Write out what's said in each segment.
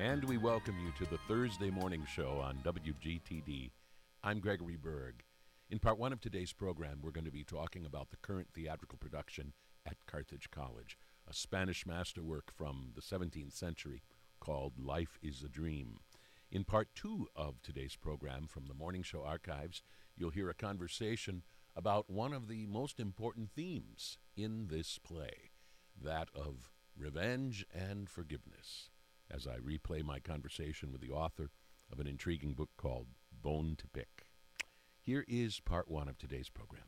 And we welcome you to the Thursday morning show on WGTD. I'm Gregory Berg. In part one of today's program, we're going to be talking about the current theatrical production at Carthage College, a Spanish masterwork from the 17th century called Life is a Dream. In part two of today's program from the morning show archives, you'll hear a conversation about one of the most important themes in this play, that of revenge and forgiveness, as I replay my conversation with the author of an intriguing book called Bone to Pick. Here is part one of today's program.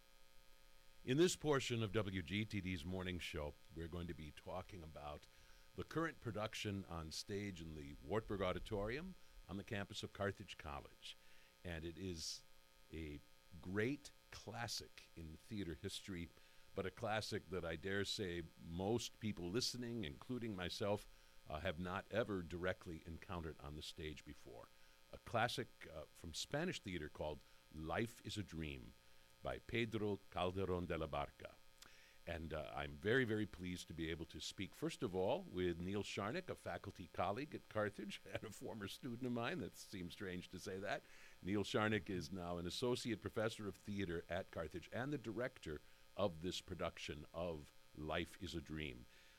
In this portion of WGTD's morning show, we're going to be talking about the current production on stage in the Wartburg Auditorium on the campus of Carthage College. And it is a great classic in theater history, but a classic that I dare say most people listening, including myself, have not ever directly encountered on the stage before. A classic from Spanish theater called Life is a Dream by Pedro Calderón de la Barca. And I'm very, very pleased to be able to speak, first of all, with Neil Sharnick, a faculty colleague at Carthage and a former student of mine. That seems strange to say that. Neil Sharnick is now an associate professor of theater at Carthage and the director of this production of Life is a Dream.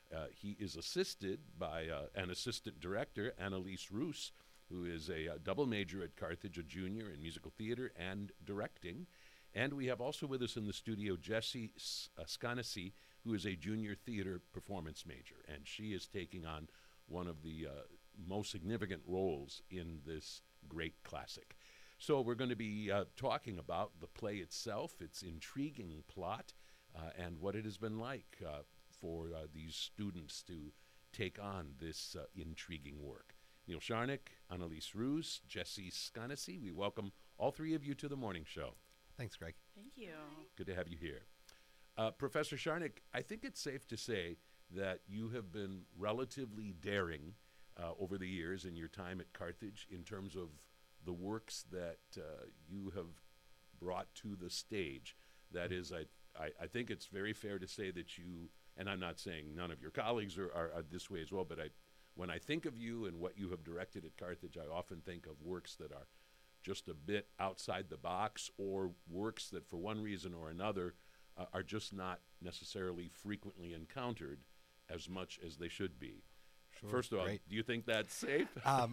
He is assisted by an assistant director, Annalise Roos, who is a double major at Carthage, a junior in musical theater and directing. And we have also with us in the studio Jessie Scanasi, who is a junior theater performance major. And she is taking on one of the most significant roles in this great classic. So we're going to be talking about the play itself, its intriguing plot, and what it has been like for these students to take on this intriguing work. Neil Sharnick, Annalise Roos, Jessie Scanasi, we welcome all three of you to the morning show. Thanks, Greg. Thank you. Good to have you here. Professor Sharnick, I think it's safe to say that you have been relatively daring over the years in your time at Carthage in terms of the works that you have brought to the stage. That is, I think it's very fair to say that you, and I'm not saying none of your colleagues are this way as well, but when I think of you and what you have directed at Carthage, I often think of works that are just a bit outside the box, or works that for one reason or another are just not necessarily frequently encountered as much as they should be. Sure, First of all, great. do you think that's safe?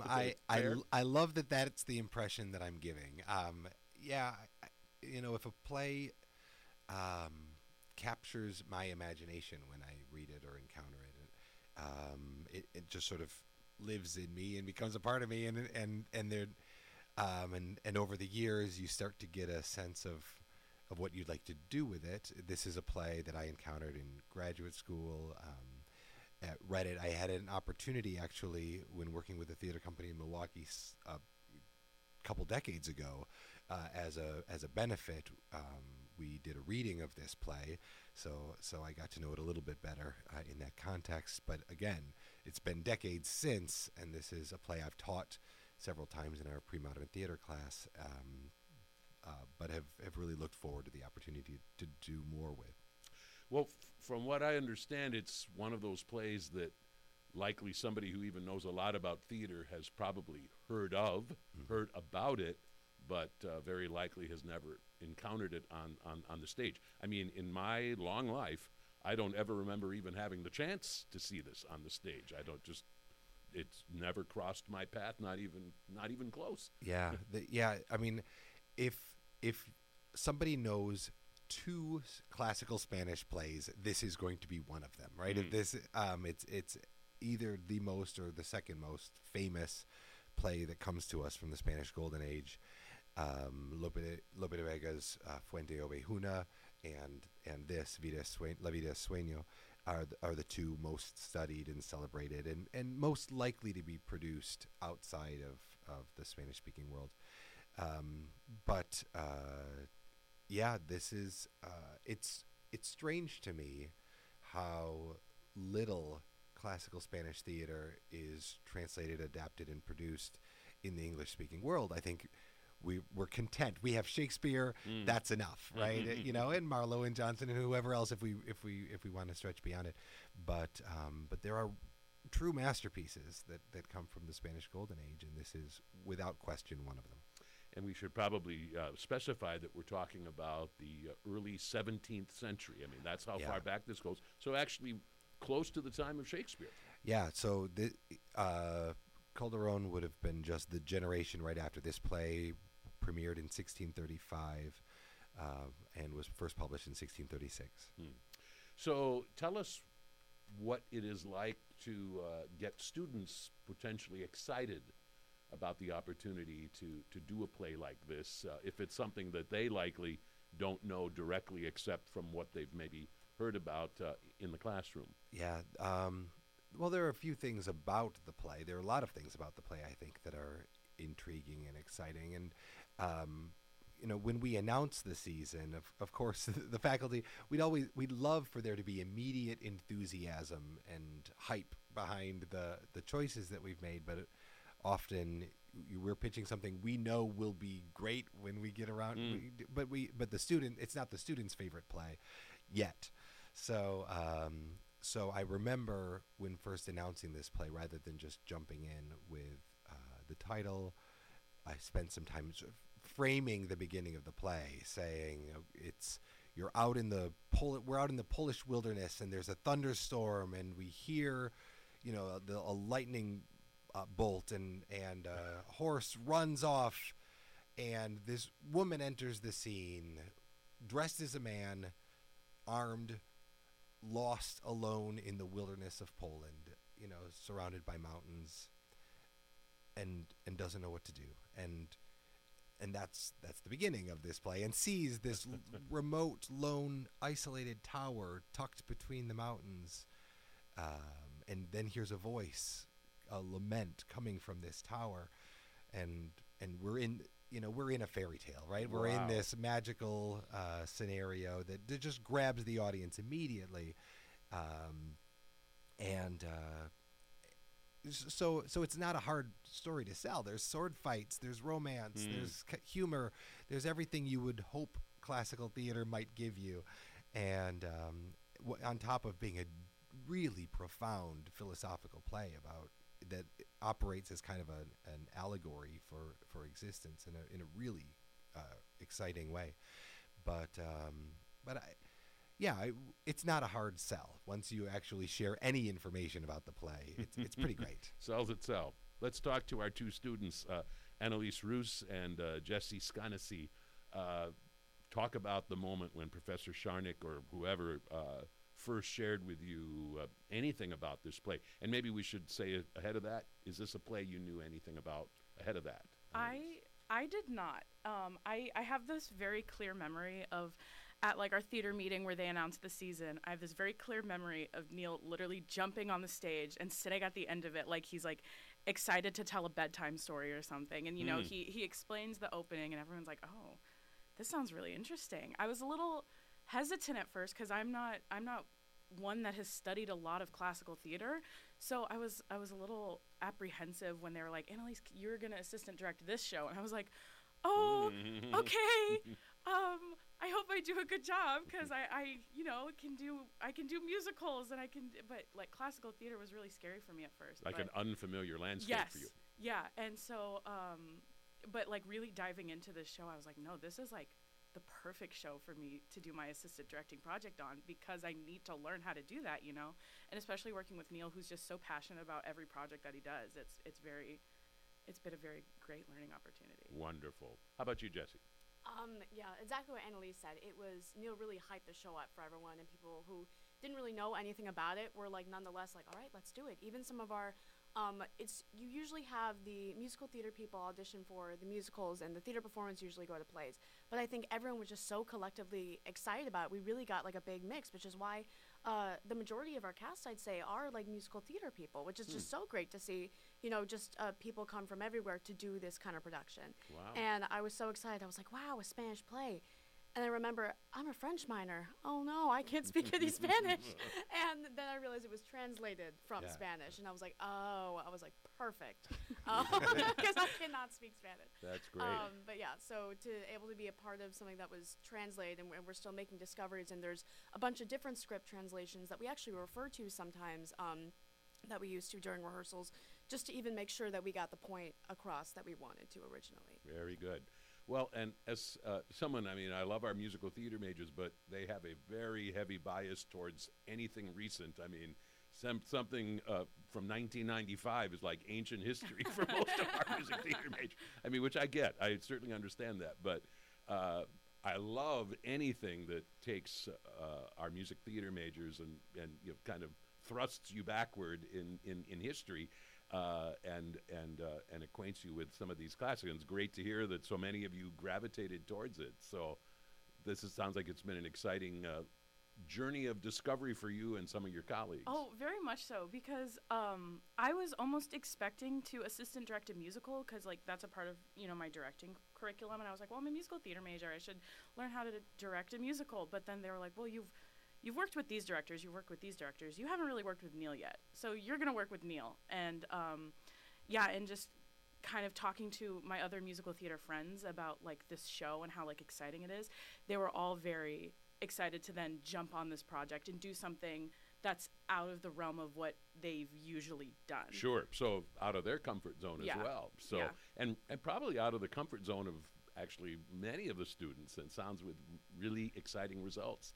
I love that's the impression that I'm giving. If a play captures my imagination when I read it or encounter it, it just sort of lives in me and becomes a part of me, and over the years you start to get a sense of what you'd like to do with it. This is a play that I encountered in graduate school. Read it. I had an opportunity actually when working with a theater company in Milwaukee a couple decades ago as a benefit. We did a reading of this play, so I got to know it a little bit better in that context. But again, it's been decades since, and this is a play I've taught several times in our pre-modern theater class, but have really looked forward to the opportunity to do more with. Well, from what I understand, it's one of those plays that likely somebody who even knows a lot about theater has probably heard about it, but very likely has never encountered it on the stage. I mean, in my long life, I don't ever remember even having the chance to see this on the stage. It's never crossed my path, not even close. Yeah, I mean, if somebody knows two classical Spanish plays, this is going to be one of them, right? If this, it's either the most or the second most famous play that comes to us from the Spanish Golden Age. Lope de Vega's Fuente Ovejuna and this La Vida es Sueño are the two most studied and celebrated and most likely to be produced outside of the Spanish-speaking world. This is it's strange to me how little classical Spanish theater is translated, adapted, and produced in the English-speaking world. I think we're content. We have Shakespeare. That's enough, right? And Marlowe and Johnson and whoever else, if we want to stretch beyond it. But there are true masterpieces that come from the Spanish Golden Age, and this is without question one of them. And we should probably specify that we're talking about the early 17th century. I mean, that's how far back this goes. So actually close to the time of Shakespeare. Yeah, so Calderón would have been just the generation right after this play premiered in 1635 and was first published in 1636. So tell us what it is like to get students potentially excited about the opportunity to do a play like this, if it's something that they likely don't know directly except from what they've maybe heard about in the classroom. Yeah, well, there are a few things about the play. There are a lot of things about the play, I think, that are intriguing and exciting. And, when we announce the season, of course, the faculty, we'd love for there to be immediate enthusiasm and hype behind the choices that we've made, but often we're pitching something we know will be great when we get around, but it's not the student's favorite play yet. So I remember when first announcing this play, rather than just jumping in with the title, I spent some time sort of framing the beginning of the play, saying we're out in the Polish wilderness, and there's a thunderstorm, and we hear, a lightning bolt, and a horse runs off, and this woman enters the scene, dressed as a man, armed, lost alone in the wilderness of Poland, surrounded by mountains, and doesn't know what to do, and that's the beginning of this play, and sees this remote, lone, isolated tower tucked between the mountains, and then hears a voice, a lament coming from this tower, and we're in a fairy tale, right? We're in this magical scenario that just grabs the audience immediately, so it's not a hard story to sell. There's sword fights, there's romance, there's humor, there's everything you would hope classical theater might give you, and on top of being a really profound philosophical play about that operates as kind of an allegory for existence in a really exciting way, it's not a hard sell once you actually share any information about the play. It's pretty great. Sells itself. Let's talk to our two students, Annalise Roos and Jesse Scanasi. Talk about the moment when Professor Sharnick or whoever first shared with you anything about this play. And maybe we should say ahead of that, is this a play you knew anything about ahead of that? I did not. I have this very clear memory of, at like our theater meeting where they announced the season, I have this very clear memory of Neil literally jumping on the stage and sitting at the end of it like he's like excited to tell a bedtime story or something. And, he explains the opening and everyone's like, oh, this sounds really interesting. I was a little hesitant at first because I'm not one that has studied a lot of classical theater, so I was a little apprehensive when they were like, Annalise, you're gonna assistant direct this show, and I was like, oh, okay. I hope I do a good job because I can do musicals and but like classical theater was really scary for me at first. Like an unfamiliar landscape for you. Yeah, and so but like really diving into this show, I was like, no, this is like the perfect show for me to do my assistant directing project on because I need to learn how to do that, and especially working with Neil, who's just so passionate about every project that he does. It's been a very great learning opportunity. Wonderful. How about you, Jesse? Yeah, exactly what Annalise said. It was Neil really hyped the show up for everyone, and people who didn't really know anything about it were like nonetheless like, all right, let's do it. Even some of our you usually have the musical theater people audition for the musicals, and the theater performers usually go to plays. But I think everyone was just so collectively excited about it. We really got like a big mix, which is why the majority of our cast, I'd say, are like musical theater people, which is just so great to see, just people come from everywhere to do this kind of production. Wow. And I was so excited. I was like, wow, a Spanish play. And I remember, I'm a French minor. Oh, no, I can't speak any Spanish. And then I realized it was translated from Spanish. And I was like, perfect. Because I cannot speak Spanish. That's great. But yeah, so able to be a part of something that was translated, and we're still making discoveries, and there's a bunch of different script translations that we actually refer to sometimes that we used to during rehearsals, just to even make sure that we got the point across that we wanted to originally. Very good. Well, and as someone, I mean, I love our musical theater majors, but they have a very heavy bias towards anything recent. I mean, something from 1995 is like ancient history for most of our music theater majors. I mean, which I get. I certainly understand that. But I love anything that takes our music theater majors and you know, kind of thrusts you backward in history. And acquaints you with some of these classics. And it's great to hear that so many of you gravitated towards it. So sounds like it's been an exciting journey of discovery for you and some of your colleagues. Oh, very much so, because I was almost expecting to assistant direct a musical, because like that's a part of, you know, my directing curriculum, and I was like, well, I'm a musical theater major, I should learn how to direct a musical. But then they were like, well, you've worked with these directors, you've worked with these directors, you haven't really worked with Neil yet, so you're going to work with Neil. And and just kind of talking to my other musical theater friends about like this show and how like exciting it is, they were all very excited to then jump on this project and do something that's out of the realm of what they've usually done. Sure. So out of their comfort zone as well. So and probably out of the comfort zone of actually many of the students, and sounds with really exciting results.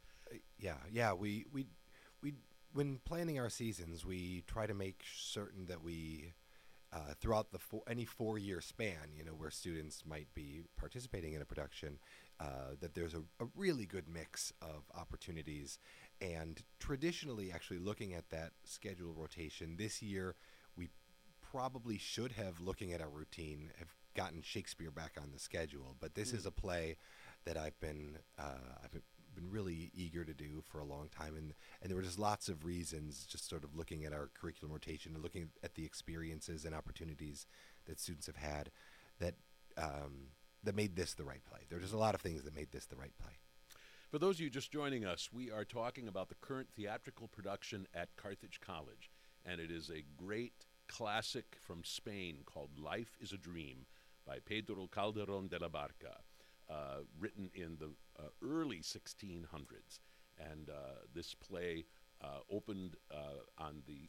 We when planning our seasons, we try to make certain that we throughout any 4-year span, you know, where students might be participating in a production, that there's a really good mix of opportunities. And traditionally, actually looking at that schedule rotation this year, we probably should have, looking at our routine, have gotten Shakespeare back on the schedule. But this is a play that I've been really eager to do for a long time, and there were just lots of reasons, just sort of looking at our curriculum rotation and looking at the experiences and opportunities that students have had, that made this the right play. There were just a lot of things that made this the right play. For those of you just joining us, we are talking about the current theatrical production at Carthage College, and it is a great classic from Spain called Life is a Dream by Pedro Calderón de la Barca, written in the early 1600s. And this play opened on the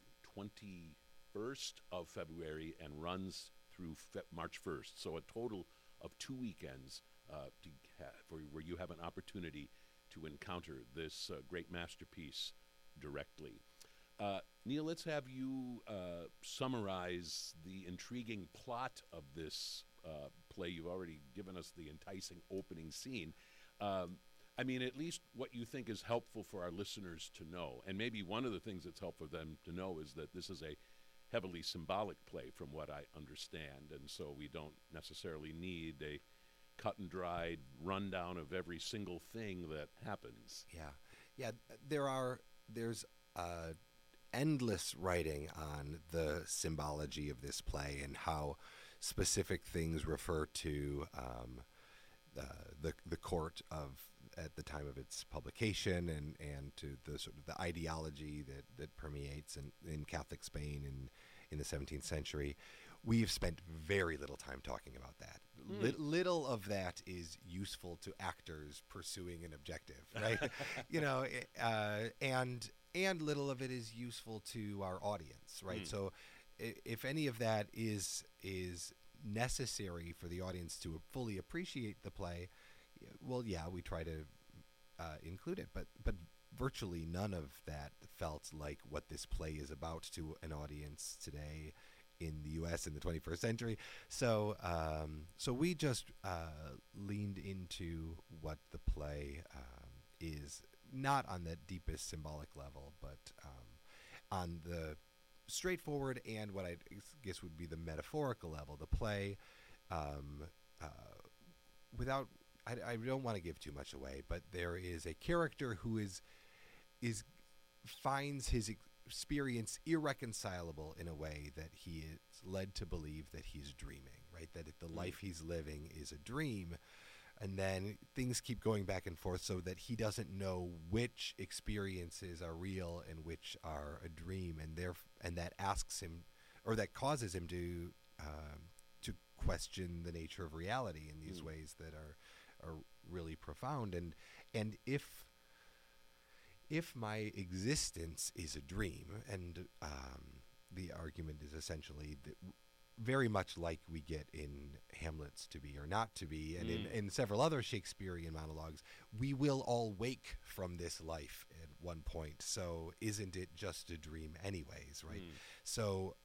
21st of February and runs through March 1st. So a total of 2 weekends where you have an opportunity to encounter this great masterpiece directly. Neil, let's have you summarize the intriguing plot of this play. You've already given us the enticing opening scene. I mean, at least what you think is helpful for our listeners to know. And maybe one of the things that's helpful for them to know is that this is a heavily symbolic play, from what I understand. And so we don't necessarily need a cut and dried rundown of every single thing that happens. There's endless writing on the symbology of this play and how specific things refer to the court at the time of its publication, and to the sort of the ideology that permeates in Catholic Spain in the 17th century. We've spent very little time talking about that. Little of that is useful to actors pursuing an objective, right? You know, and little of it is useful to our audience, right? So if any of that is necessary for the audience to fully appreciate the play, well, yeah, we try to include it, but virtually none of that felt like what this play is about to an audience today in the U.S. in the 21st century. So we just leaned into what the play is, not on the deepest symbolic level, but on the straightforward and what I guess would be the metaphorical level. The play, without, I don't want to give too much away, but there is a character who finds his experience irreconcilable in a way that he is led to believe that he's dreaming, right? That the life he's living is a dream. And then things keep going back and forth so that he doesn't know which experiences are real and which are a dream, and that asks him, or that causes him to question the nature of reality in these ways that are really profound. And if my existence is a dream, and the argument is essentially that very much like we get in Hamlet's To Be or Not to Be, and in several other Shakespearean monologues, we will all wake from this life at one point. So isn't it just a dream anyways, right? So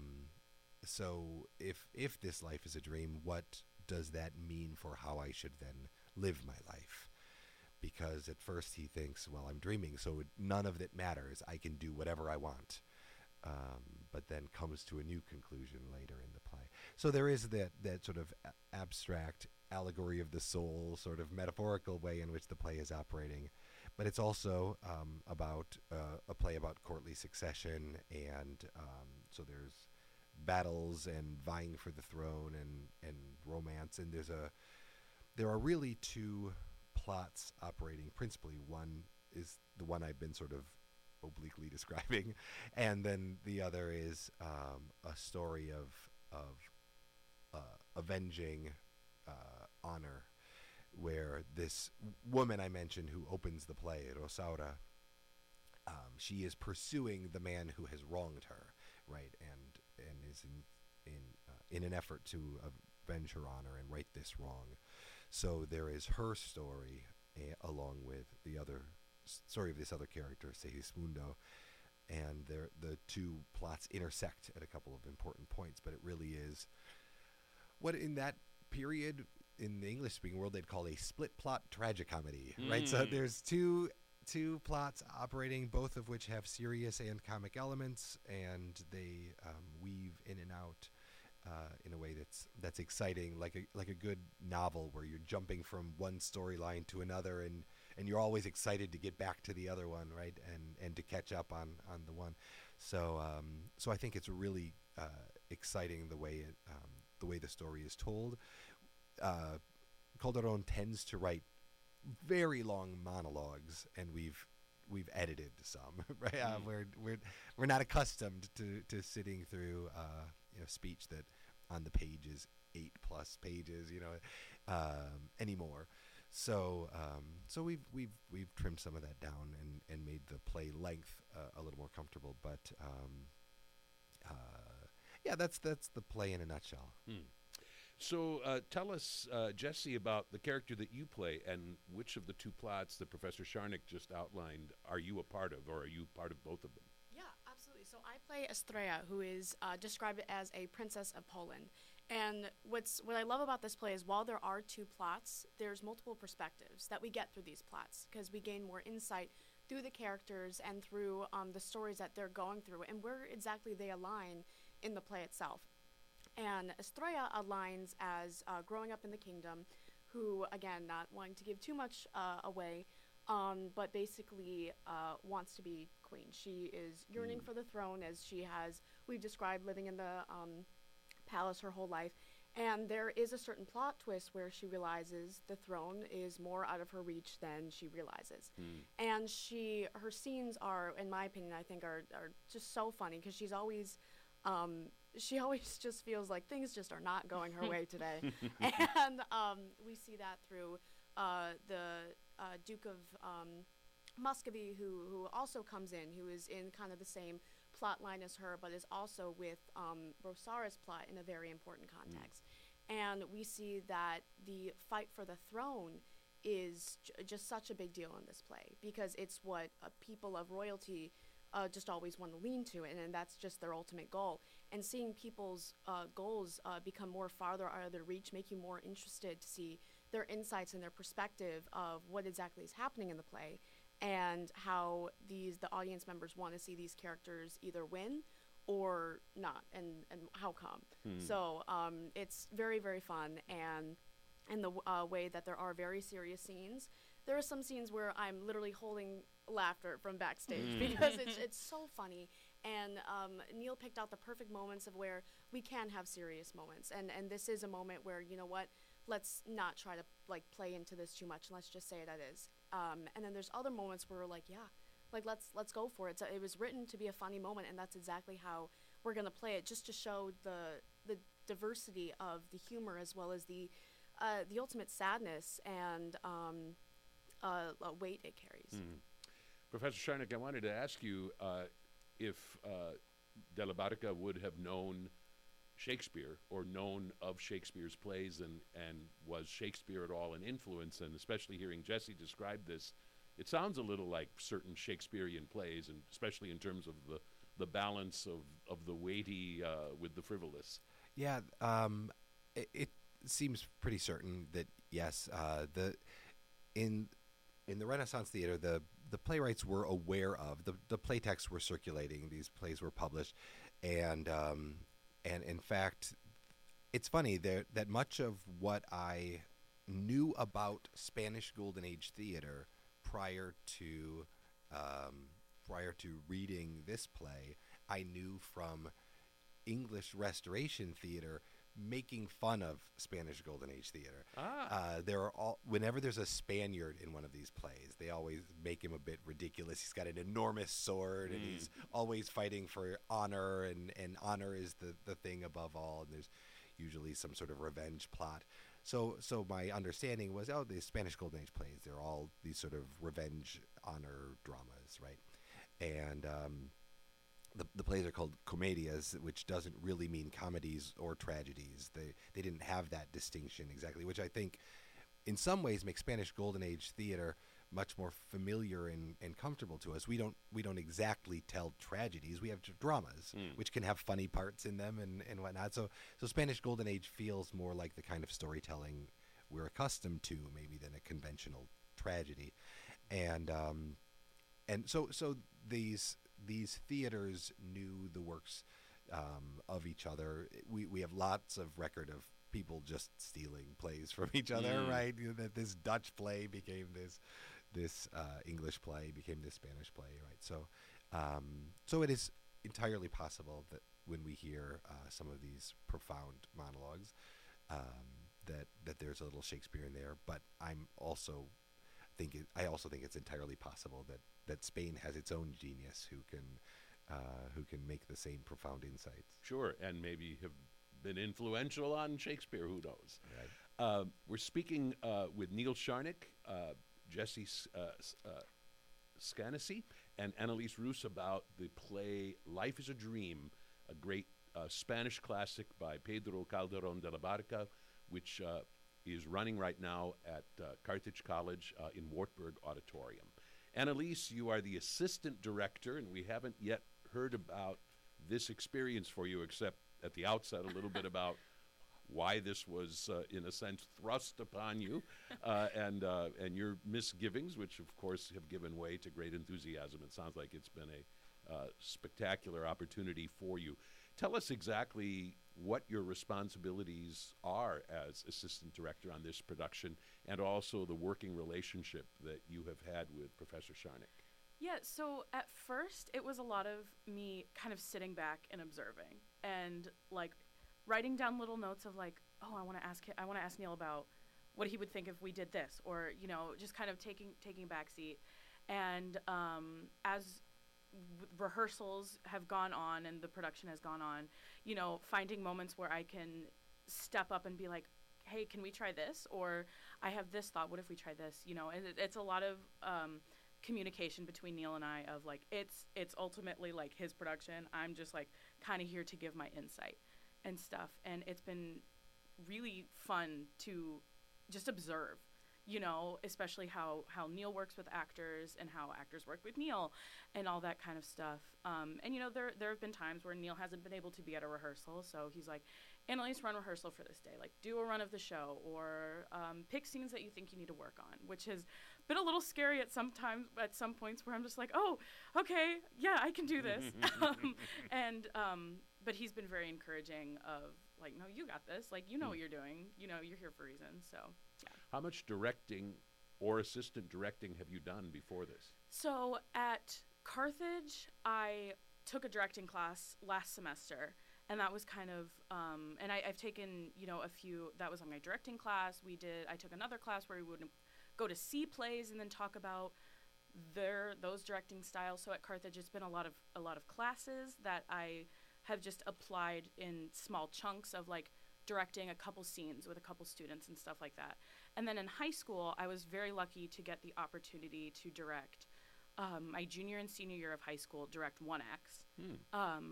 so if this life is a dream, what does that mean for how I should then live my life? Because at first he thinks, well, I'm dreaming, so none of it matters. I can do whatever I want. But then comes to a new conclusion later in the play. So there is that sort of abstract allegory of the soul, sort of metaphorical way in which the play is operating. But it's also about a play about courtly succession, and so there's battles and vying for the throne and romance, and there are really two plots operating principally. One is the one I've been sort of obliquely describing, and then the other is a story of avenging honor, where this woman I mentioned who opens the play, Rosaura, she is pursuing the man who has wronged her, right, and is in an effort to avenge her honor and right this wrong. So there is her story along with the other story of this other character, Segismundo, and the two plots intersect at a couple of important points. But it really is what in that period in the English-speaking world they'd call a split plot tragicomedy, right? So there's two plots operating, both of which have serious and comic elements, and they weave in and out in a way that's exciting, like a good novel where you're jumping from one storyline to another, and you're always excited to get back to the other one, right, and to catch up on the one. So I think it's really exciting the way the story is told. Calderon tends to write very long monologues, and we've edited some, right? We're not accustomed to sitting through speech that on the page is 8+ pages, anymore. So we've trimmed some of that down and made the play length a little more comfortable. But that's the play in a nutshell. So tell us, Jesse, about the character that you play, and which of the two plots that Professor Charnock just outlined are you a part of, or are you part of both of them? Yeah, absolutely. So I play Estrella, who is described as a princess of Poland. And what I love about this play is while there are two plots, there's multiple perspectives that we get through these plots, because we gain more insight through the characters and through the stories that they're going through and where exactly they align in the play itself. And Estrella aligns as growing up in the kingdom, who, again, not wanting to give too much away, but basically wants to be queen. She is yearning for the throne, as we've described, living in the palace her whole life. And there is a certain plot twist where she realizes the throne is more out of her reach than she realizes. And her scenes are, in my opinion, I think are just so funny, because she always just feels like things just are not going her way today. And we see that through the Duke of Muscovy, who also comes in, who is in kind of the same plot line as her, but is also with Rosaura's plot in a very important context. And we see that the fight for the throne is just such a big deal in this play, because it's what people of royalty just always want to lean to, and that's just their ultimate goal. And seeing people's goals become more farther out of their reach, make you more interested to see their insights and their perspective of what exactly is happening in the play, and how the audience members want to see these characters either win or not, and how come. So it's very, very fun, and in the way that there are very serious scenes. There are some scenes where I'm literally holding laughter from backstage because it's so funny. And Neil picked out the perfect moments of where we can have serious moments. And this is a moment where, you know what, let's not try to play into this too much. Let's just say it is. And then there's other moments where we're like, yeah, let's go for it. So it was written to be a funny moment, and that's exactly how we're going to play it, just to show the diversity of the humor, as well as the ultimate sadness and weight it carries. Professor Charnock, I wanted to ask you if Della Barca would have known Shakespeare or known of Shakespeare's plays, and was Shakespeare at all an influence? And especially hearing Jesse describe this, it sounds a little like certain Shakespearean plays, and especially in terms of the balance of the weighty with the frivolous. Yeah, it seems pretty certain that yes, in the Renaissance theater, the playwrights were aware of the play texts were circulating. These plays were published, and in fact, it's funny that much of what I knew about Spanish Golden Age theater prior to reading this play, I knew from English Restoration theater making fun of Spanish Golden Age theater. Whenever there's a Spaniard in one of these plays, they always make him a bit ridiculous. He's got an enormous sword, and he's always fighting for honor, and honor is the thing above all, and there's usually some sort of revenge plot. So my understanding was, the Spanish Golden Age plays, they're all these sort of revenge honor dramas, right? And the plays are called comedias, which doesn't really mean comedies or tragedies. They didn't have that distinction exactly, which I think in some ways makes Spanish Golden Age theater much more familiar and comfortable to us. We don't exactly tell tragedies. We have dramas, which can have funny parts in them and whatnot. So Spanish Golden Age feels more like the kind of storytelling we're accustomed to, maybe, than a conventional tragedy. And so these theaters knew the works of each other. We have lots of record of people just stealing plays from each other, right? That this Dutch play became this English play, became this Spanish play, right? So it is entirely possible that when we hear some of these profound monologues, that there's a little Shakespeare in there. But I also think it's entirely possible that Spain has its own genius who can make the same profound insights. Sure, and maybe have been influential on Shakespeare. Who knows? Right. We're speaking with Neil Sharnick, Jesse Scanasi, and Annalise Roos about the play Life is a Dream, a great Spanish classic by Pedro Calderón de la Barca, which is running right now at Carthage College in Wartburg Auditorium. Annalise, you are the assistant director, and we haven't yet heard about this experience for you, except at the outset a little bit about why this was, in a sense, thrust upon you, and your misgivings, which, of course, have given way to great enthusiasm. It sounds like it's been a spectacular opportunity for you. Tell us exactly what your responsibilities are as assistant director on this production, and also the working relationship that you have had with Professor Sharnick. Yeah, so at first it was a lot of me kind of sitting back and observing, and like writing down little notes of like, oh, I want to ask Neil about what he would think if we did this, or just kind of taking a back seat. And as rehearsals have gone on and the production has gone on, finding moments where I can step up and be like, hey, can we try this? Or I have this thought, what if we try this? And it's a lot of communication between Neil and I of like, it's ultimately like his production. I'm just like kind of here to give my insight and stuff. And it's been really fun to just observe, especially how Neil works with actors and how actors work with Neil and all that kind of stuff. And, there have been times where Neil hasn't been able to be at a rehearsal. So he's like, Annalise, run rehearsal for this day. Like, do a run of the show, or pick scenes that you think you need to work on, which has been a little scary at some points where I'm just like, oh, okay, yeah, I can do this. But he's been very encouraging of like, no, you got this. Like, what you're doing. You're here for a reason. So, yeah. How much directing or assistant directing have you done before this? So at Carthage, I took a directing class last semester, and that was kind of, and I've taken, a few, that was on my directing class. I took another class where we would go to see plays and then talk about those directing styles. So at Carthage, it's been a lot of classes that I have just applied in small chunks of like directing a couple scenes with a couple students and stuff like that. And then in high school, I was very lucky to get the opportunity to direct my junior and senior year of high school, direct one acts.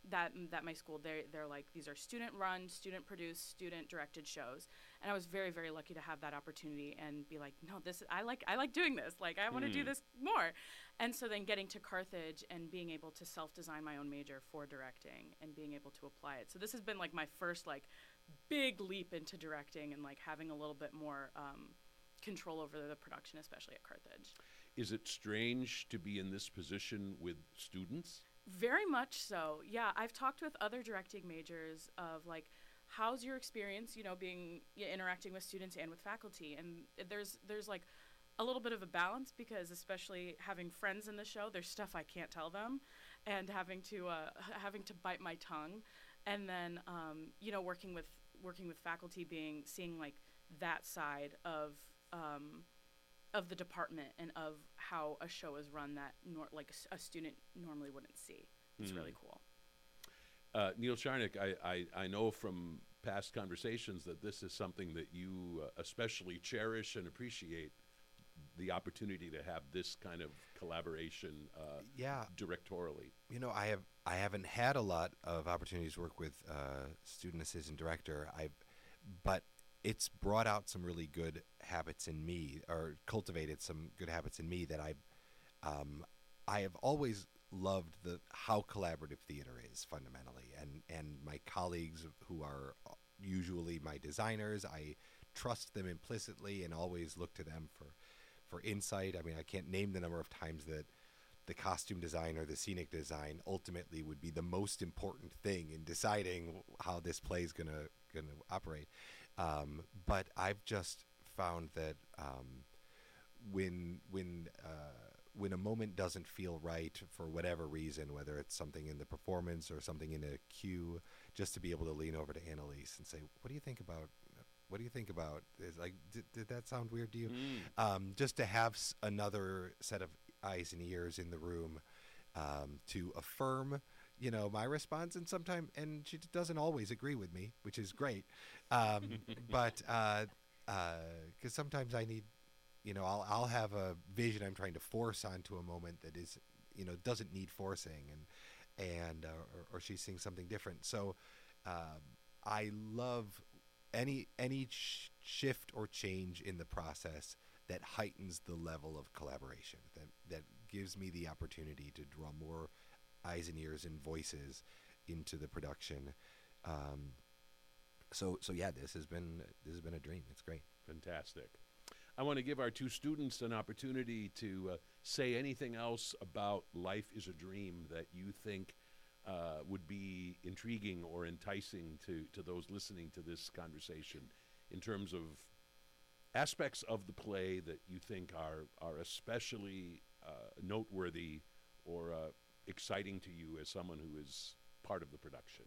that my school, they're like, these are student run, student produced, student directed shows, and I was very, very lucky to have that opportunity and be like, no, I like doing this, like I want to do this more. And so then getting to Carthage and being able to self-design my own major for directing and being able to apply it, so this has been like my first like big leap into directing and like having a little bit more control over the production, especially at Carthage. Is it strange to be in this position with students? Very much so. Yeah, I've talked with other directing majors of like, how's your experience, being interacting with students and with faculty? And there's like a little bit of a balance, because especially having friends in the show, there's stuff I can't tell them, and having to bite my tongue, and then working with faculty, seeing like that side of the department and of how a show is run that a student normally wouldn't see. It's really cool. Neil Charnick, I know from past conversations that this is something that you especially cherish and appreciate, the opportunity to have this kind of collaboration directorially. I haven't had a lot of opportunities to work with student assistant director. But it's brought out some really good habits in me, or cultivated some good habits in me, that I have always loved how collaborative theater is fundamentally, and my colleagues who are usually my designers, I trust them implicitly and always look to them for insight. I mean, I can't name the number of times that the costume design or the scenic design ultimately would be the most important thing in deciding how this play is gonna operate. But I've just found that when a moment doesn't feel right for whatever reason, whether it's something in the performance or something in a cue, just to be able to lean over to Annalise and say, "What do you think about? What do you think about?" It's like, did that sound weird to you? Just to have another set of eyes and ears in the room to affirm my response, and she doesn't always agree with me, which is great. But because sometimes I need, I'll have a vision I'm trying to force onto a moment that is, doesn't need forcing, or she's seeing something different. So I love any shift or change in the process that heightens the level of collaboration, that gives me the opportunity to draw more eyes and ears and voices into the production. So yeah, this has been a dream. It's great. Fantastic. I want to give our two students an opportunity to say anything else about Life is a Dream that you think would be intriguing or enticing to those listening to this conversation, in terms of aspects of the play that you think are especially noteworthy or exciting to you as someone who is part of the production.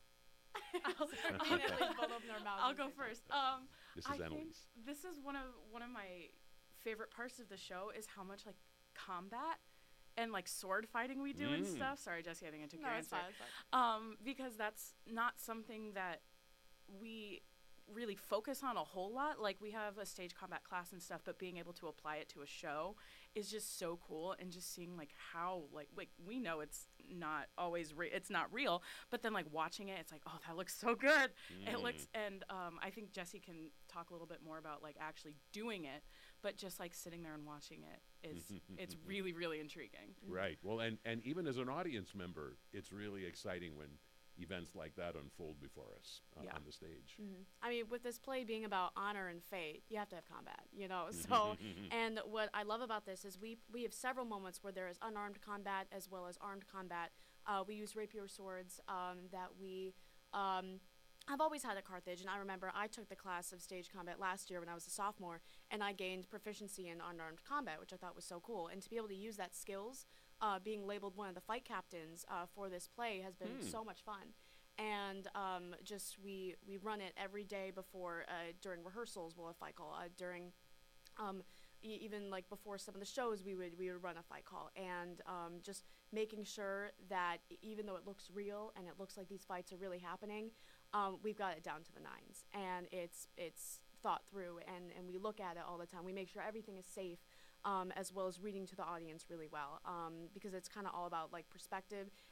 I'll go first. This is Annalise. This is one of my favorite parts of the show, is how much like combat and like sword fighting we do and stuff. Sorry, Jesse, I think I took your answer. It's fine. Because that's not something that we really focus on a whole lot. Like, we have a stage combat class and stuff, but being able to apply it to a show is just so cool. And just seeing like how like we know it's not always it's not real, but then like watching it, it's like, oh, that looks so good. It looks, and I think Jesse can talk a little bit more about like actually doing it, but just like sitting there and watching it is it's really, really intriguing. Right. Well, and even as an audience member, it's really exciting when events like that unfold before us on the stage. I mean, with this play being about honor and fate, you have to have combat, So, and what I love about this is we have several moments where there is unarmed combat as well as armed combat. We use rapier swords that we I've always had at Carthage, and I remember I took the class of stage combat last year when I was a sophomore, and I gained proficiency in unarmed combat, which I thought was so cool. And to be able to use that skills, being labeled one of the fight captains for this play has been so much fun. And just we run it every day before, during rehearsals, we'll have fight call. During even like before some of the shows, we would run a fight call, and just making sure that even though it looks real and it looks like these fights are really happening, we've got it down to the nines, and it's thought through, and we look at it all the time. We make sure everything is safe, as well as reading to the audience really well, because it's kind of all about like perspective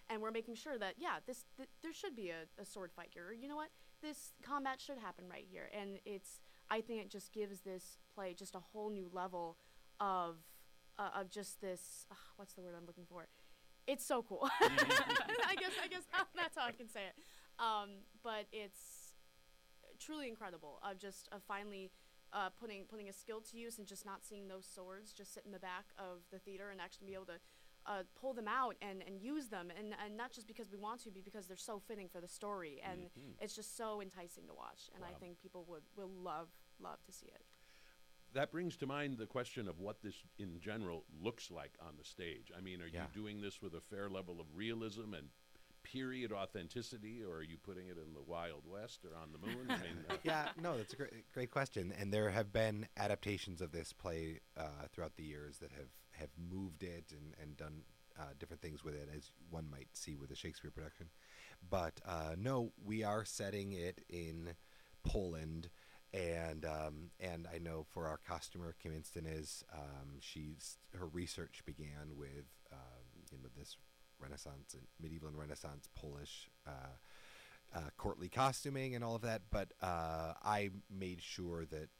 and we're making sure that there should be a sword fight here. Or, you know what, this combat should happen right here, and I think it just gives this play just a whole new level of just this. What's the word I'm looking for? It's so cool. I guess that's how I can say it. But it's truly incredible of finally putting a skill to use and just not seeing those swords just sit in the back of the theater and actually be able to pull them out and use them, and not just because we want to, but because they're so fitting for the story, and it's just so enticing to watch, and I think people will love to see it. That brings to mind the question of what this in general looks like on the stage. I mean, are you doing this with a fair level of realism and period authenticity, or are you putting it in the Wild West or on the moon? I mean, no, that's a great question. And there have been adaptations of this play throughout the years that have moved it and done different things with it, as one might see with a Shakespeare production. But no, we are setting it in Poland. And I know for our costumer, Kim Inston her research began with this Renaissance and medieval and Renaissance Polish courtly costuming and all of that. But I made sure that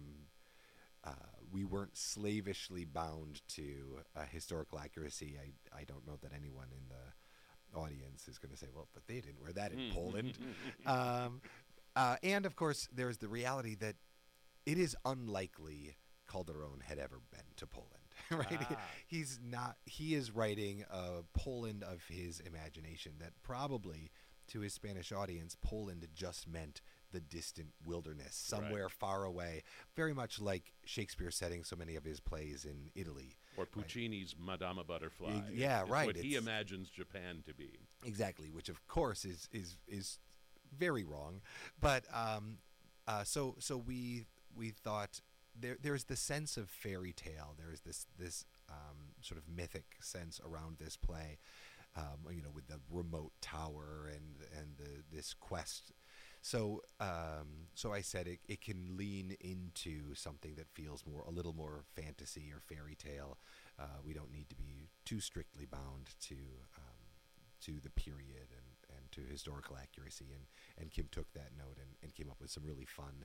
we weren't slavishly bound to historical accuracy. I don't know that anyone in the audience is going to say, well, but they didn't wear that in Poland. And, of course, there's the reality that it is unlikely Calderon had ever been to Poland, right? He is writing a Poland of his imagination that probably, to his Spanish audience, Poland just meant the distant wilderness, somewhere far away, very much like Shakespeare setting so many of his plays in Italy. Or Puccini's Madama Butterfly. It's what he imagines Japan to be. Exactly, which, of course, is very wrong, but so we thought there's the sense of fairy tale. There's this sort of mythic sense around this play, with the remote tower and this quest. So I said it can lean into something that feels a little more fantasy or fairy tale. We don't need to be too strictly bound to the period and to historical accuracy, and Kim took that note and came up with some really fun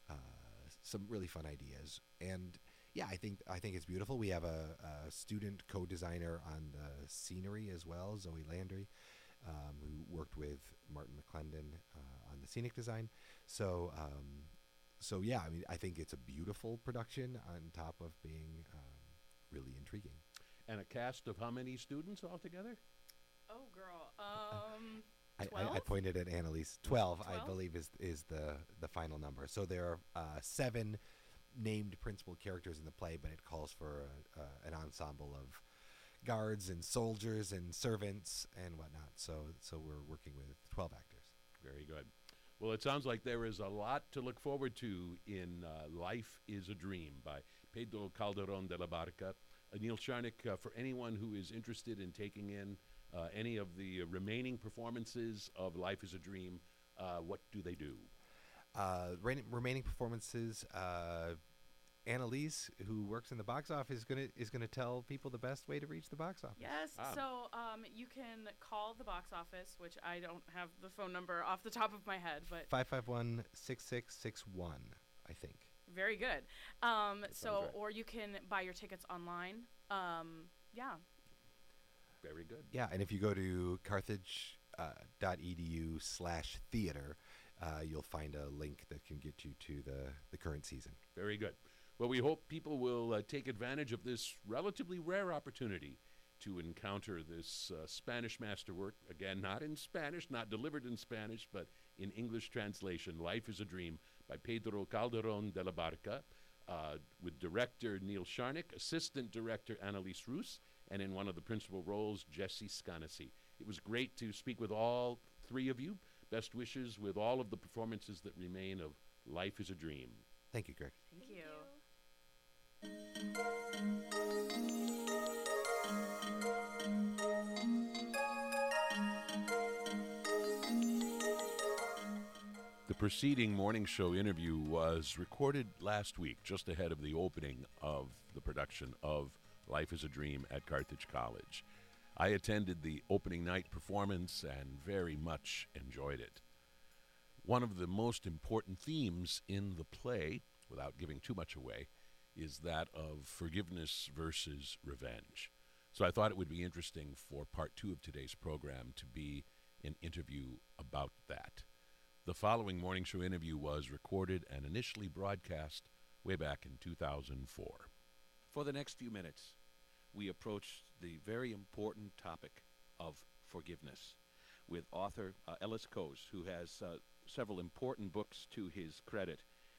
ideas. And I think it's beautiful. We have a student co-designer on the scenery as well, Zoe Landry, who worked with Martin McClendon on the scenic design. So I mean, I think it's a beautiful production on top of being really intriguing. And a cast of how many students altogether? Oh, girl. I pointed at Annalise. 12, I believe, is the final number. So there are 7 named principal characters in the play, but it calls for an ensemble of guards and soldiers and servants and whatnot. So we're working with 12 actors. Very good. Well, it sounds like there is a lot to look forward to in Life is a Dream by Pedro Calderón de la Barca. Neil Sharnick, for anyone who is interested in taking in any of the remaining performances of Life is a Dream, what do they do? Remaining performances, Annalise, who works in the box office, is gonna tell people the best way to reach the box office. Yes, so you can call the box office, which I don't have the phone number off the top of my head, but 551-6661, I think. Very good. Right. Or you can buy your tickets online. Very good. Yeah, and if you go to carthage.edu/theater, you'll find a link that can get you to the current season. Very good. Well, we hope people will take advantage of this relatively rare opportunity to encounter this Spanish masterwork. Again, not in Spanish, not delivered in Spanish, but in English translation, Life is a Dream by Pedro Calderón de la Barca, with director Neil Sharnick, assistant director Annalise Roos, and in one of the principal roles, Jesse Scanasi. It was great to speak with all 3 of you. Best wishes with all of the performances that remain of Life is a Dream. Thank you, Greg. Thank you. The preceding morning show interview was recorded last week, just ahead of the opening of the production of Life is a Dream at Carthage College. I attended the opening night performance and very much enjoyed it. One of the most important themes in the play, without giving too much away, is that of forgiveness versus revenge. So I thought it would be interesting for part 2 of today's program to be an interview about that. The following morning show interview was recorded and initially broadcast way back in 2004. For the next few minutes, we approach the very important topic of forgiveness with author Ellis Cose, who has several important books to his credit,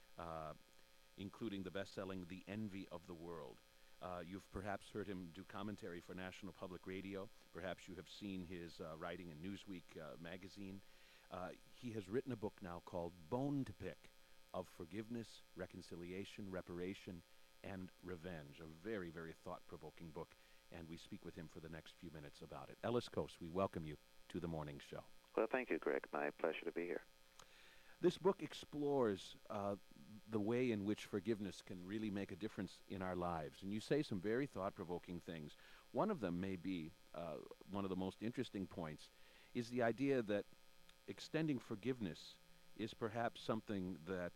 including the best-selling The Envy of the World. You've perhaps heard him do commentary for National Public Radio. Perhaps you have seen his writing in Newsweek magazine. He has written a book now called Bone to Pick, of forgiveness, reconciliation, reparation, and revenge. A very, very thought-provoking book, and we speak with him for the next few minutes about it. Ellis Cose, we welcome you to the morning show. Well, thank you, Greg. My pleasure to be here. This book explores the way in which forgiveness can really make a difference in our lives. And you say some very thought-provoking things. One of them may be, one of the most interesting points, is the idea that extending forgiveness is perhaps something that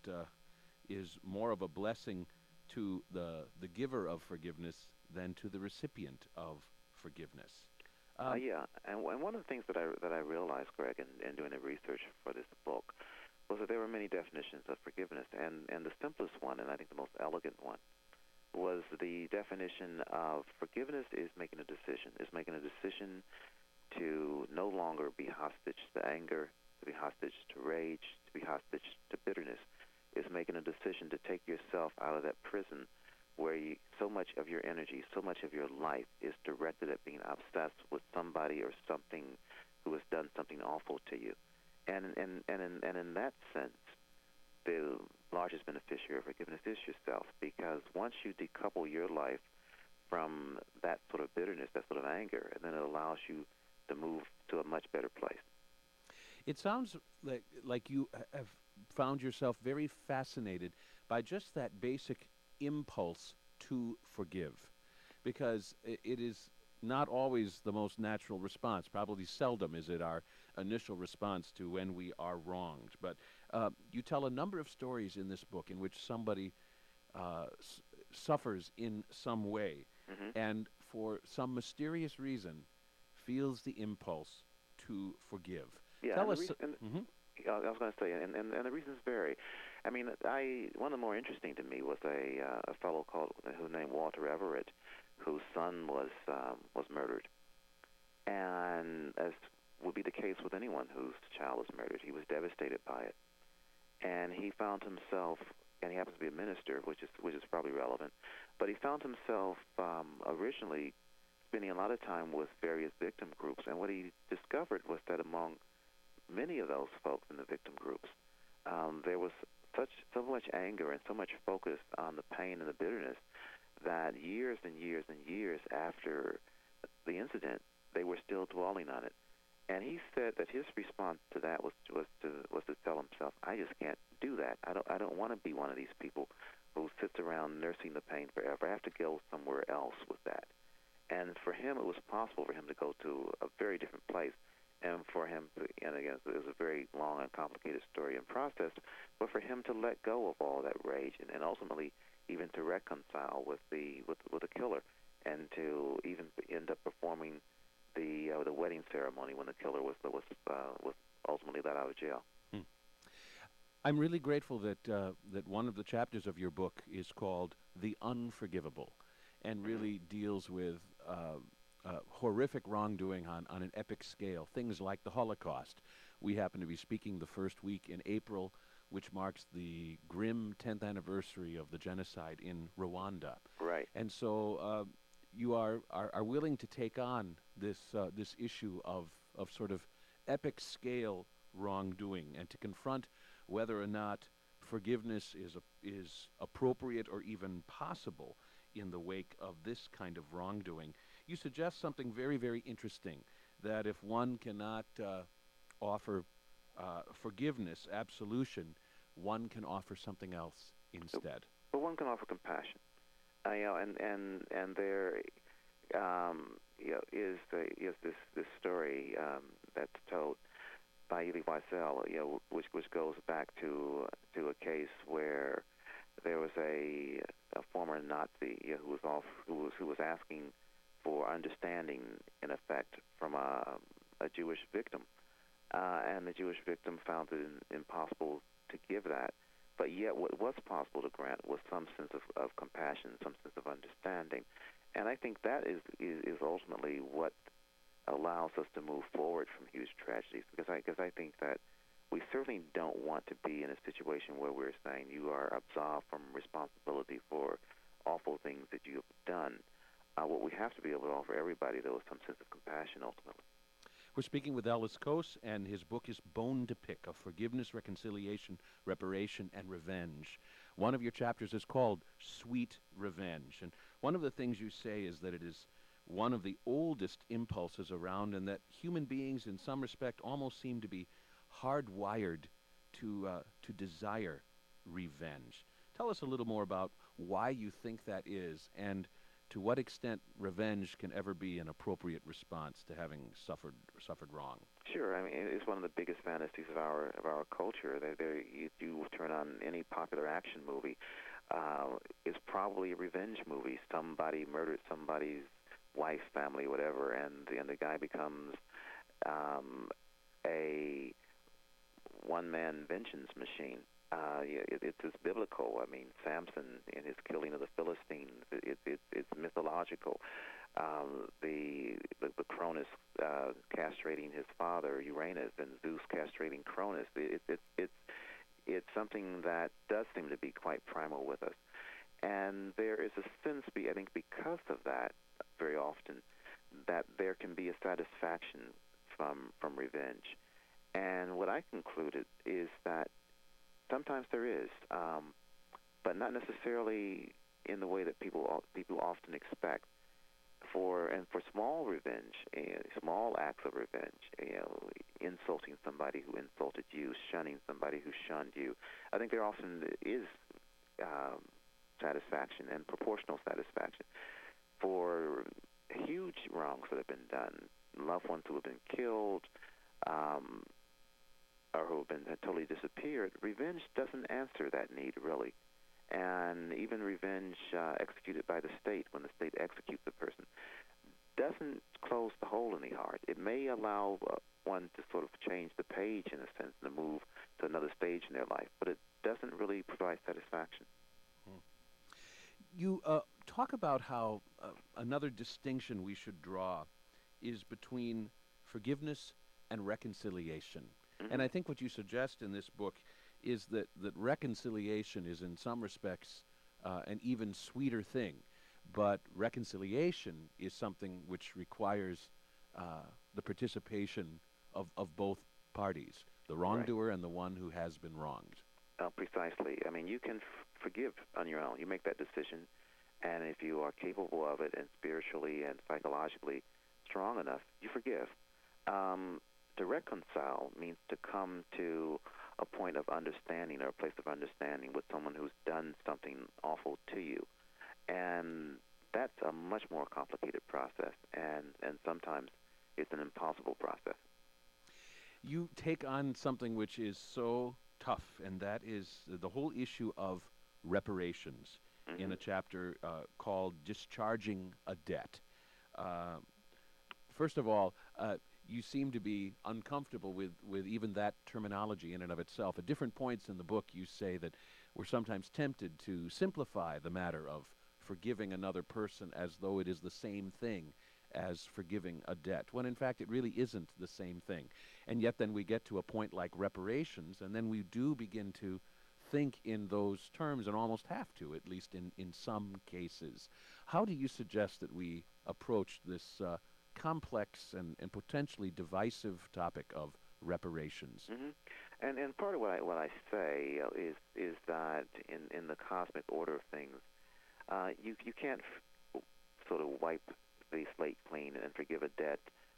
is more of a blessing to the giver of forgiveness than to the recipient of forgiveness. Yeah, and one of the things that I realized, Greg, in doing the research for this book, was that there were many definitions of forgiveness, and the simplest one, and I think the most elegant one, was the definition of forgiveness is making a decision. Is making a decision to no longer be hostage to anger, to be hostage to rage, to be hostage to bitterness. Is making a decision to take yourself out of that prison where so much of your energy, so much of your life is directed at being obsessed with somebody or something who has done something awful to you. And in that sense, the largest beneficiary of forgiveness is yourself, because once you decouple your life from that sort of bitterness, that sort of anger, and then it allows you to move to a much better place. It sounds like you have found yourself very fascinated by just that basic impulse to forgive, because it is not always the most natural response. Probably seldom is it our initial response to when we are wronged. But you tell a number of stories in this book in which somebody suffers in some way, and for some mysterious reason feels the impulse to forgive. Yeah, Tell us. I was going to say, and the reasons vary. I mean, one of the more interesting to me was a fellow named Walter Everett, whose son was murdered, and as would be the case with anyone whose child was murdered, he was devastated by it, and he found himself, and he happens to be a minister, which is probably relevant, but he found himself originally spending a lot of time with various victim groups, and what he discovered was that among many of those folks in the victim groups, there was so much anger and so much focus on the pain and the bitterness that years and years and years after the incident, they were still dwelling on it. And he said that his response to that was to tell himself, I just can't do that. I don't want to be one of these people who sits around nursing the pain forever. I have to go somewhere else with that. And for him, it was possible for him to go to a very different place. And for him, and again, it was a very long and complicated story and process, but for him to let go of all that rage and ultimately even to reconcile with the killer, and to even end up performing the wedding ceremony when the killer was ultimately let out of jail. I'm really grateful that that one of the chapters of your book is called The Unforgivable, and really deals with horrific wrongdoing on an epic scale, things like the Holocaust. We happen to be speaking the first week in April, which marks the grim 10th anniversary of the genocide in Rwanda. Right. And so you are willing to take on this issue of sort of epic scale wrongdoing, and to confront whether or not forgiveness is appropriate or even possible in the wake of this kind of wrongdoing. You suggest something very, very interesting, that if one cannot offer forgiveness, absolution, one can offer something else instead. But one can offer compassion. And there, is this story that's told by Elie Wiesel, which goes back to a case where there was a former Nazi who was asking for understanding, in effect, from a Jewish victim, and the Jewish victim found it impossible to give that. But yet, what was possible to grant was some sense of compassion, some sense of understanding, and I think that is ultimately what allows us to move forward from huge tragedies. Because I think that we certainly don't want to be in a situation where we're saying you are absolved from responsibility for awful things that you have done. What we have to be able to offer everybody, though, is some sense of compassion ultimately. We're speaking with Ellis Coase, and his book is Bone to Pick, of Forgiveness, Reconciliation, Reparation, and Revenge. One of your chapters is called Sweet Revenge. And one of the things you say is that it is one of the oldest impulses around, and that human beings, in some respect, almost seem to be hardwired to desire revenge. Tell us a little more about why you think that is, and to what extent revenge can ever be an appropriate response to having suffered wrong. Sure. I mean, it's one of the biggest fantasies of our culture. If you turn on any popular action movie, it's probably a revenge movie. Somebody murdered somebody's wife, family, whatever, and the guy becomes a one-man vengeance machine. It's biblical. I mean, Samson in his killing of the Philistines, it's mythological. The Cronus castrating his father Uranus, and Zeus castrating Cronus. It's something that does seem to be quite primal with us, and there is a sense, I think, because of that, very often, that there can be a satisfaction from revenge. And what I concluded is that sometimes there is, but not necessarily in the way that people often expect. For small revenge, small acts of revenge, insulting somebody who insulted you, shunning somebody who shunned you, I think there often is satisfaction and proportional satisfaction. For huge wrongs that have been done, loved ones who have been killed, or who have totally disappeared, revenge doesn't answer that need, really. And even revenge executed by the state, when the state executes a person, doesn't close the hole in the heart. It may allow one to sort of change the page, in a sense, and to move to another stage in their life, but it doesn't really provide satisfaction. You talk about how another distinction we should draw is between forgiveness and reconciliation. Mm-hmm. And I think what you suggest in this book is that reconciliation is in some respects an even sweeter thing, but reconciliation is something which requires the participation of both parties, the wrongdoer Right. and the one who has been wronged. Precisely. I mean, you can forgive on your own. You make that decision, and if you are capable of it and spiritually and psychologically strong enough, you forgive. To reconcile means to come to a point of understanding or a place of understanding with someone who's done something awful to you. And that's a much more complicated process, and sometimes it's an impossible process. You take on something which is so tough, and that is the whole issue of reparations in a chapter called Discharging a Debt. First of all, you seem to be uncomfortable with even that terminology in and of itself. At different points in the book, you say that we're sometimes tempted to simplify the matter of forgiving another person as though it is the same thing as forgiving a debt, when in fact it really isn't the same thing. And yet then we get to a point like reparations, and then we do begin to think in those terms, and almost have to, at least in some cases. How do you suggest that we approach this complex and potentially divisive topic of reparations? Mm-hmm. And part of what I say is that in the cosmic order of things, you can't sort of wipe the slate clean and forgive a debt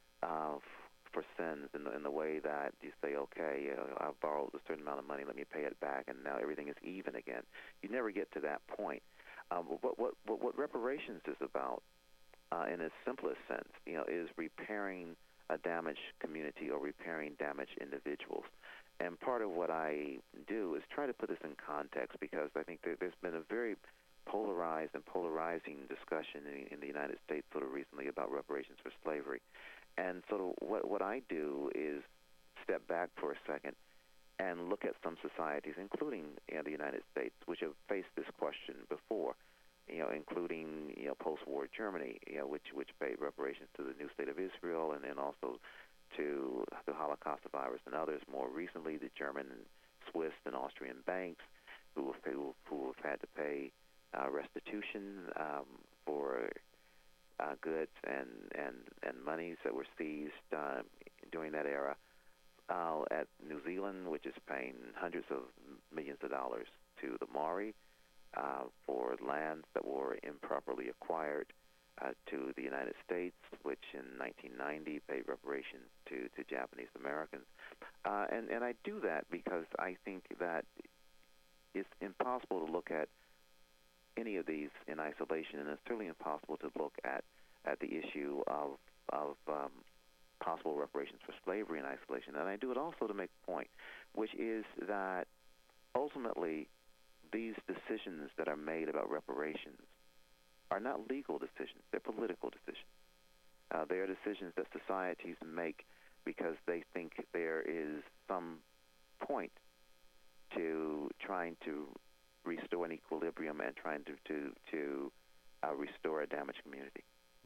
for sins in the way that you say, okay, I've borrowed a certain amount of money, let me pay it back, and now everything is even again. You never get to that point. What reparations is about in its simplest sense, is repairing a damaged community or repairing damaged individuals. And part of what I do is try to put this in context, because I think there's been a very polarized and polarizing discussion in the United States sort of recently about reparations for slavery. And so what I do is step back for a second and look at some societies, including the United States, which have faced this question before, including post-war Germany, which paid reparations to the new state of Israel, and then also to the Holocaust survivors and others. More recently, the German, Swiss, and Austrian banks who have had to pay restitution for goods and monies that were seized during that era. At New Zealand, which is paying hundreds of millions of dollars to the Maori for lands that were improperly acquired, to the United States, which in 1990 paid reparations to Japanese Americans. And I do that because I think that it's impossible to look at any of these in isolation, and it's certainly impossible to look at the issue of possible reparations for slavery in isolation. And I do it also to make a point, which is that ultimately these decisions that are made about reparations are not legal decisions. They're political decisions. They are decisions that societies make because they think there is some point to trying to restore an equilibrium and trying to restore a damaged community.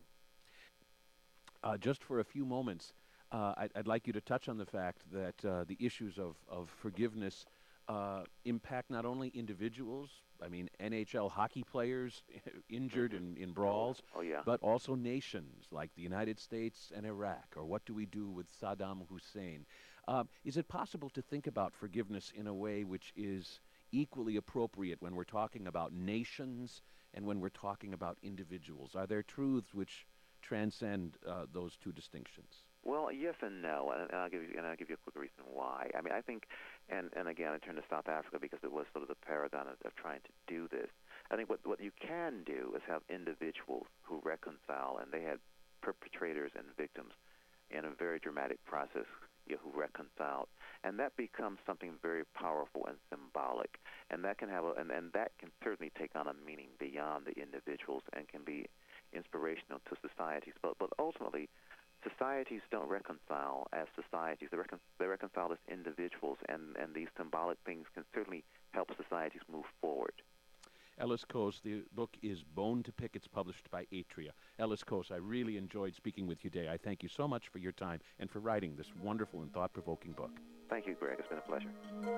Just for a few moments, I'd like you to touch on the fact that the issues of forgiveness impact not only individuals, I mean NHL hockey players injured in brawls, but also nations like the United States and Iraq, or what do we do with Saddam Hussein? Is it possible to think about forgiveness in a way which is equally appropriate when we're talking about nations and when we're talking about individuals? Are there truths which transcend those two distinctions? Well, yes and no, and I'll give you a quick reason why. I mean, I think, and again, I turn to South Africa because it was sort of the paradigm of trying to do this. I think what you can do is have individuals who reconcile, and they had perpetrators and victims in a very dramatic process who reconciled, and that becomes something very powerful and symbolic, and that can have and that can certainly take on a meaning beyond the individuals and can be inspirational to societies. But ultimately, societies don't reconcile as societies. They reconcile as individuals, and these symbolic things can certainly help societies move forward. Ellis Cose, the book is Bone to Pick. It's published by Atria. Ellis Cose, I really enjoyed speaking with you today. I thank you so much for your time and for writing this wonderful and thought-provoking book. Thank you, Greg. It's been a pleasure.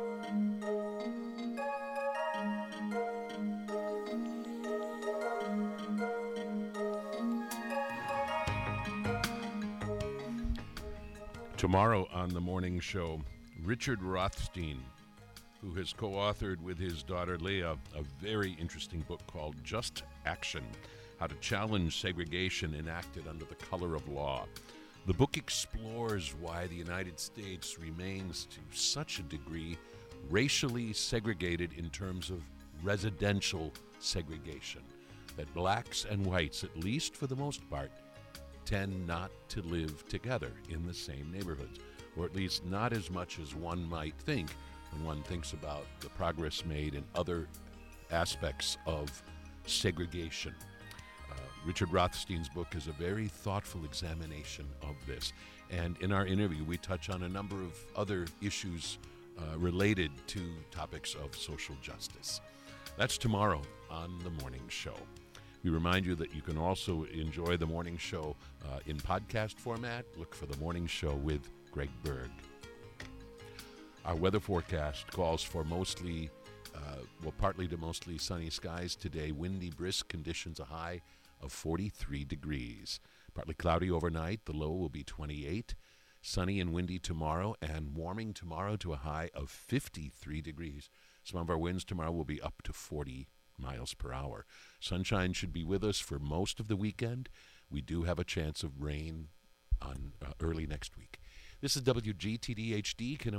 Tomorrow on the morning show, Richard Rothstein, who has co-authored with his daughter Leah a very interesting book called Just Action: How to Challenge Segregation Enacted Under the Color of Law. The book explores why the United States remains to such a degree racially segregated in terms of residential segregation, that blacks and whites, at least for the most part, tend not to live together in the same neighborhoods, or at least not as much as one might think when one thinks about the progress made in other aspects of segregation. Richard Rothstein's book is a very thoughtful examination of this. And in our interview, we touch on a number of other issues related to topics of social justice. That's tomorrow on The Morning Show. We remind you that you can also enjoy The Morning Show in podcast format. Look for The Morning Show with Greg Berg. Our weather forecast calls for partly to mostly sunny skies today. Windy, brisk conditions, a high of 43 degrees. Partly cloudy overnight. The low will be 28. Sunny and windy tomorrow, and warming tomorrow to a high of 53 degrees. Some of our winds tomorrow will be up to 40 miles per hour. Sunshine should be with us for most of the weekend. We do have a chance of rain on early next week. This is WGTD HD.